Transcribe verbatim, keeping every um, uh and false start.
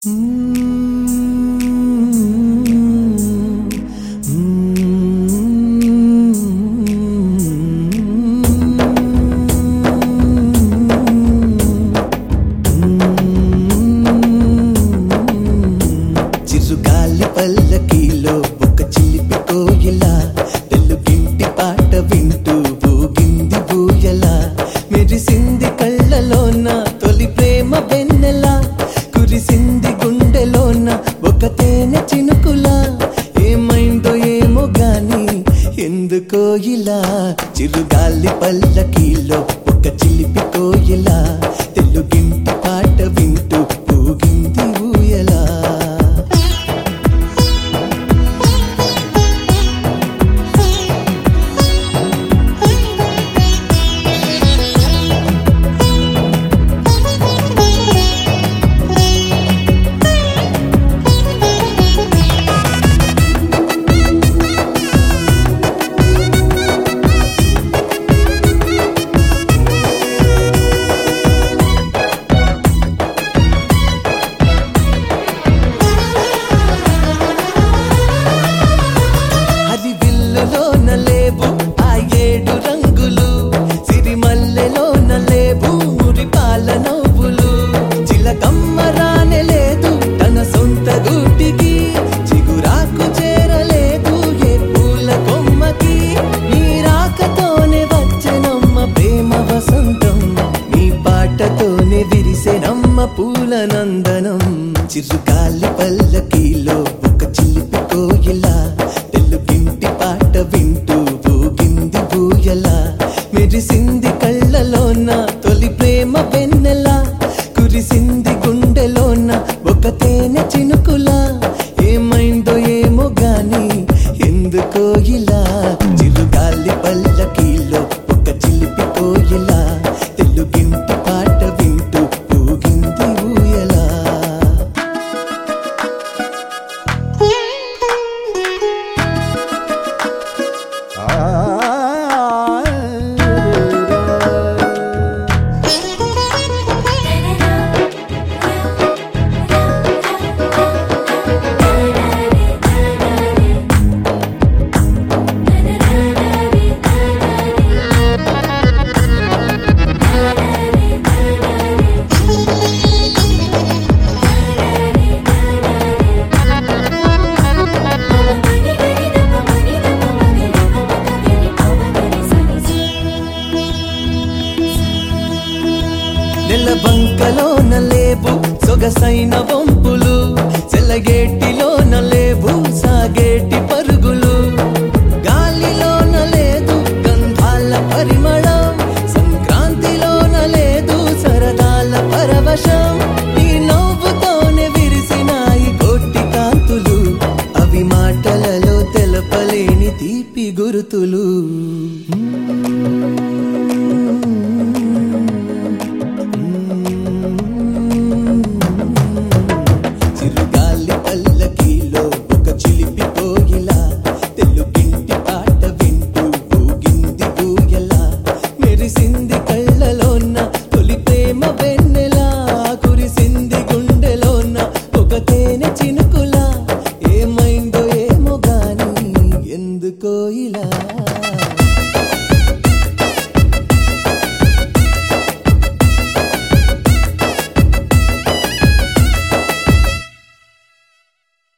చిరుగాలి పల్లకీలో ఒక చిలిపి కోయిలా తెలుగింటి పాట వింటూ ఊగింది ఊయలా మెరిసింది కళ్ళలోన తొలి ప్రేమ వెన్నెలా కురిసింది గుండెలోన ఒక తేనె చినుకులా ఏమైందో ఏమో గాని ఎందుకో ఇలా చిరుగాలి పల్లకీలో ఒక చిలిపి కోయిలా తెలుగింటి పాట వింటూ ఊగింది ఊయలా పూల నందనం చిరుగాలి పల్లకీలో ఒక చిలిపి కోయిలా తెలుగింటి పాట వింటూ ఊగింది ఊయలా మెరిసింది కళ్ళలోన తొలి ప్రేమ వెన్నెలా కురిసింది గుండెలోన ఒక తేనె చినుకులా ఏమైందో ఏమో గాని ఎందుకో ఇలా చిరుగాలి పల్లకీలో ఒక చిలిపి కోయిలా తెలుగింటి పాట వింటూ ఊగింది ఊయలా నెల బంకలోన లేవు సొగసైన